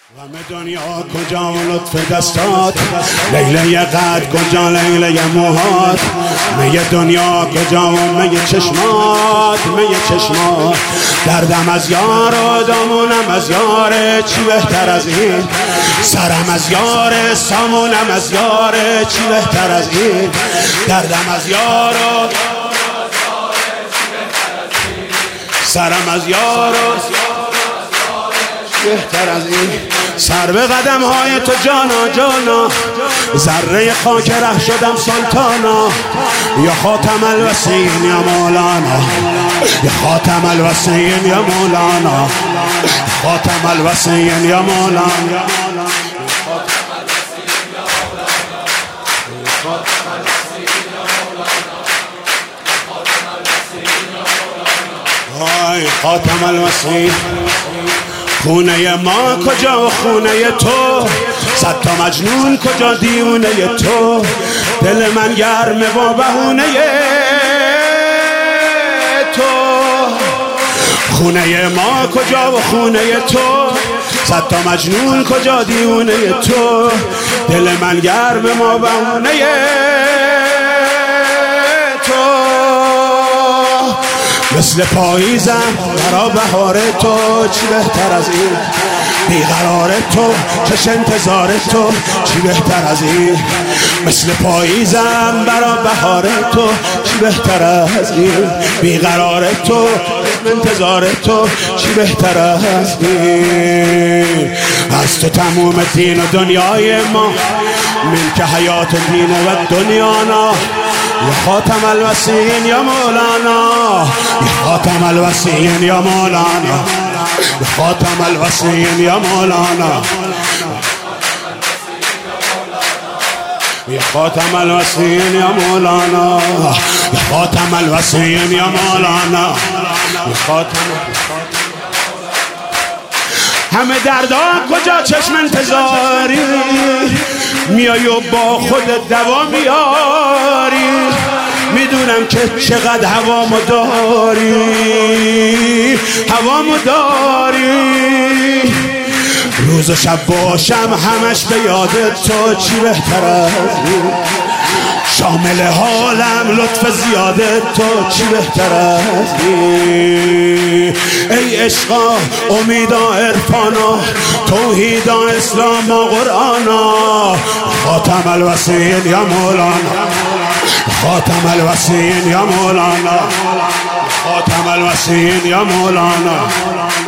غم دنیا کجا و لطف دستات، لیله قد کجا لیله موهات، می دنیا کجا و می چشمات، می چشمات. دردم از یار و دامونم از یار، چی بهتر از این؟ سرم از یار، سامونم از یار، چی بهتر از این؟ دردم از یار و سرم از یار بهتر از این. سر به قدم های تو جانا جانا، ذره خاک ره شدم سلطانا. یا خاتم الوصیین یا مولانا، یا خاتم الوصیین یا مولانا، خاتم الوصیین یا مولانا. خاتم الوصیین. خونه ما کجا و خونه تو، صد تا مجنون کجا دیونه تو. دل من گرمه با بهونه تو. خونه ما کجا و خونه تو، صد تا مجنون کجا دیونه تو. دل من گرمه با بهونه تو. مثل پاییزم برا بهار تو، چی بهتر از این؟ بیقرار تو، چش انتظار تو، چی بهتر از این؟ مثل پاییزم برا بهار تو، چی بهتر از این؟ بیقرار تو، انتظار تو، چی بهتر از این؟ از تو تموم دین و دنیای ما، من که حیات دین و دنیانا. یا خاتم الوصیین یا مولانا، یا خاتم الوصیین یا مولانا، یا خاتم الوصیین یا مولانا، یا خاتم الوصیین یا مولانا، یا خاتم الوصیین یا مولانا، یا خاتم. همه دردا کجا چشم انتظاری، میای و با خود دوا میاری. میدونم که چقدر هوامو داری، هوامو داری. روز و شب باشم همش به یاد تو، چی بهتر از این؟ شامل حالم لطف زیاده تو، چی بهتر از این؟ ای عشقا امیدا عرفانا، توحیدا اسلام و قرآنا. خاتم الوصیین یا مولانا، خاتم الوصیین یا مولانا، خاتم الوصیین یا مولانا.